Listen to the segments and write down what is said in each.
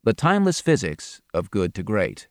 The Timeless Physics of Good to Great.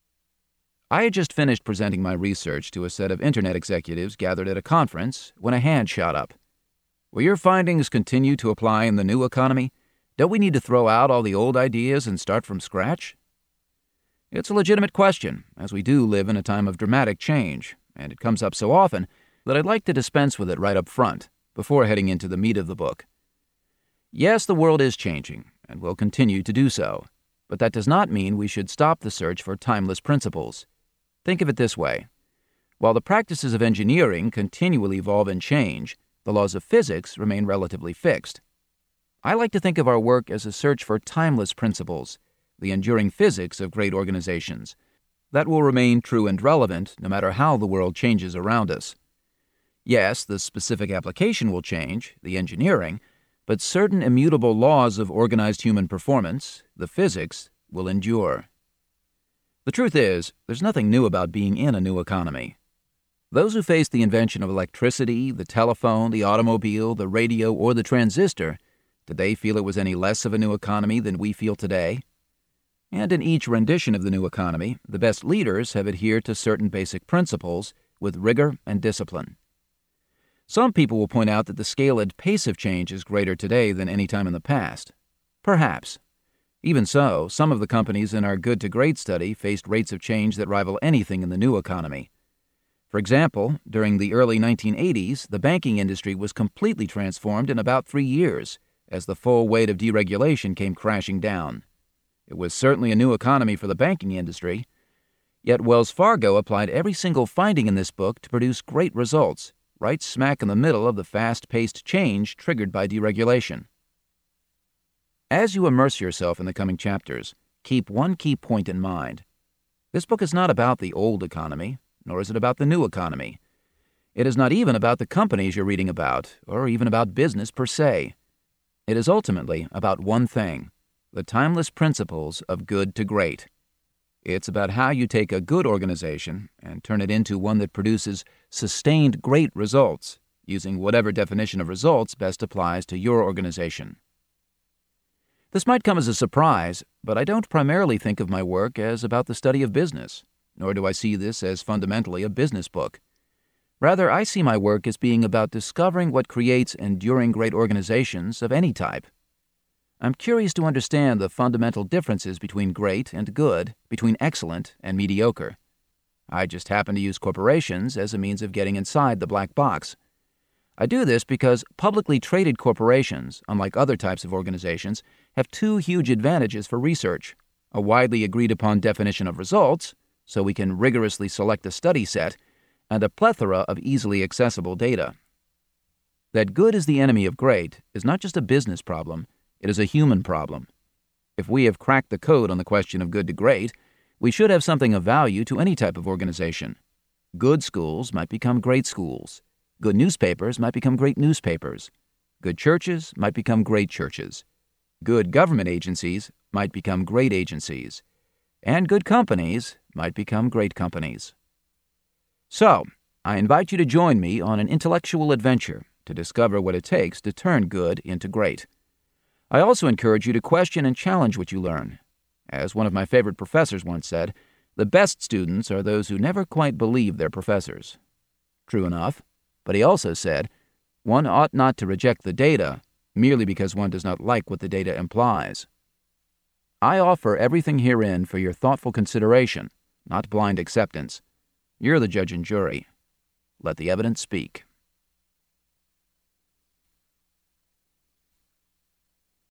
I had just finished presenting my research to a set of Internet executives gathered at a conference when a hand shot up. Will your findings continue to apply in the new economy? Don't we need to throw out all the old ideas and start from scratch? It's a legitimate question, as we do live in a time of dramatic change, and it comes up so often that I'd like to dispense with it right up front, before heading into the meat of the book. Yes, the world is changing, and will continue to do so, but that does not mean we should stop the search for timeless principles. Think of it this way. While the practices of engineering continually evolve and change, the laws of physics remain relatively fixed. I like to think of our work as a search for timeless principles, the enduring physics of great organizations, that will remain true and relevant no matter how the world changes around us. Yes, the specific application will change, the engineering, but certain immutable laws of organized human performance, the physics, will endure. The truth is, there's nothing new about being in a new economy. Those who faced the invention of electricity, the telephone, the automobile, the radio, or the transistor, did they feel it was any less of a new economy than we feel today? And in each rendition of the new economy, the best leaders have adhered to certain basic principles with rigor and discipline. Some people will point out that the scale and pace of change is greater today than any time in the past. Perhaps. Even so, some of the companies in our Good to Great study faced rates of change that rival anything in the new economy. For example, during the early 1980s, the banking industry was completely transformed in about 3 years, as the full weight of deregulation came crashing down. It was certainly a new economy for the banking industry, yet Wells Fargo applied every single finding in this book to produce great results, right smack in the middle of the fast-paced change triggered by deregulation. As you immerse yourself in the coming chapters, keep one key point in mind. This book is not about the old economy, nor is it about the new economy. It is not even about the companies you're reading about, or even about business per se. It is ultimately about one thing: the timeless principles of good to great. It's about how you take a good organization and turn it into one that produces sustained great results, using whatever definition of results best applies to your organization. This might come as a surprise, but I don't primarily think of my work as about the study of business, nor do I see this as fundamentally a business book. Rather, I see my work as being about discovering what creates enduring great organizations of any type. I'm curious to understand the fundamental differences between great and good, between excellent and mediocre. I just happen to use corporations as a means of getting inside the black box. I do this because publicly traded corporations, unlike other types of organizations, have two huge advantages for research: a widely agreed upon definition of results, so we can rigorously select a study set, and a plethora of easily accessible data. That good is the enemy of great is not just a business problem, it is a human problem. If we have cracked the code on the question of good to great, we should have something of value to any type of organization. Good schools might become great schools. Good newspapers might become great newspapers. Good churches might become great churches. Good government agencies might become great agencies. And good companies might become great companies. So, I invite you to join me on an intellectual adventure to discover what it takes to turn good into great. I also encourage you to question and challenge what you learn. As one of my favorite professors once said, the best students are those who never quite believe they're professors. True enough, but he also said, one ought not to reject the data merely because one does not like what the data implies. I offer everything herein for your thoughtful consideration, not blind acceptance. You're the judge and jury. Let the evidence speak.